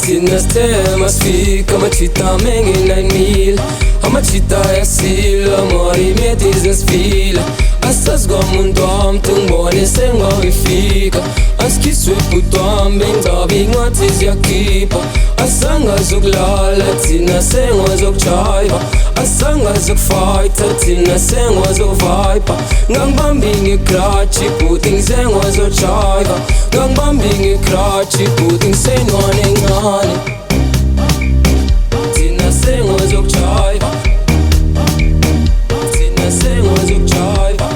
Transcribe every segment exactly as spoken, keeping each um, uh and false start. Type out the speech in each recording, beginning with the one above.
thina sithema sifika amajita mengi-nine mil amajita yasila marimedize sifile asazi kwamuntu wami tungibone sengawifika asikhiswe bhuti wami bengicabi incwadi ziyakhipha asangazokulala thina sengazokujayiva asangazokufayitha thina sengazovipa ngangibambi ngekrachi bhuti ngisengazojayiva ngangibambi ngekrachi bhuti ngisenwane encane thina sengazokujayiva thina sengazokujayiva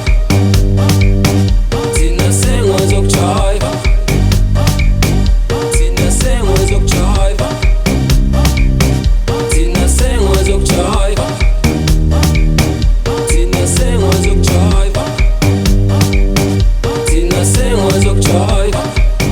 thina sengazokujayiva thina sengazokujayiva thina sengazokujayiva thina sengazokujayiva thina sengazokujayiva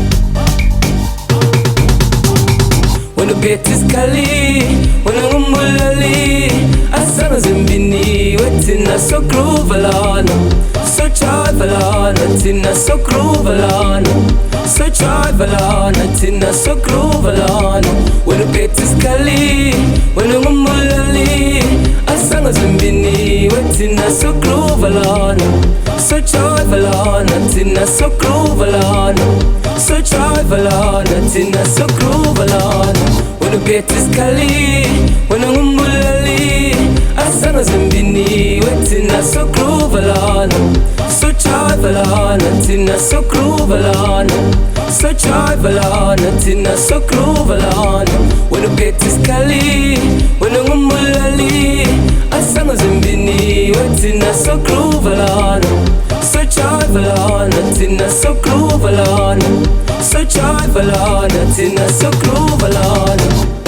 wena uphethe isikhali wena ngumbulali asana zimbiniwe thina sogroove lana sojive lana thina sogroove lana sojive lana thina sogroove lana wena uphethe isikhali wena ngumbulali asana zimbiniwe thina sogroove lana sojive lana thina sogroove lana sojive lana thina sogroove lana wena uphethe isikhali wena ngumbulali asana zimbiniwe thina sogroove lana sojive lana thina sogroove lana sojive lana thina sogroove lana wena uphethe isikhali wena ngumbulali asana zimbiniwe thina sogroove lana sojive lana thina sogroove lana sojive lana thina sogroove lana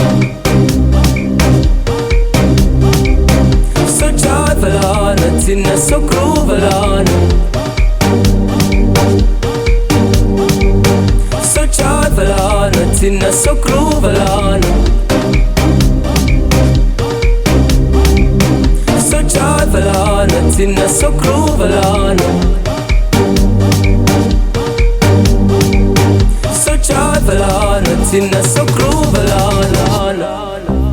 sojive lana thina sogroove lana sojive lana thina sogroove lana sojive lana thina sogroove lana sojive lana thina sogroove lana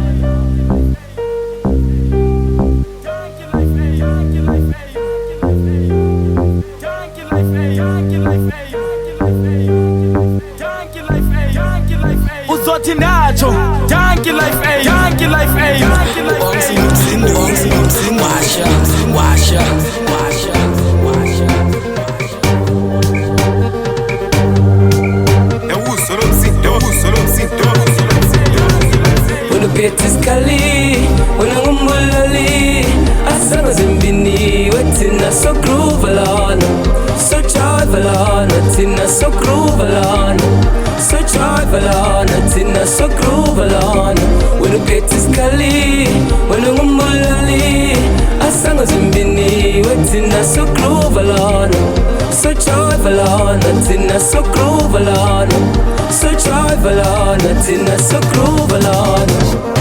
uzothi nacho Yankee life ay Yankee life ay Yankee life ay washa washa washa washa ewuso lomsindo ewuso lomsindo wena uphethe isikhali wena ngumbulali asana zimbiniwe thina sogroove lana sojive lana thina sogroove lana sojive lana thina sogroove lana wena uphethe isikhali wena ngumbulali asana zimbiniwe thina sogroove lana sojive lana thina sogroove lana sojive lana thina sogroove lana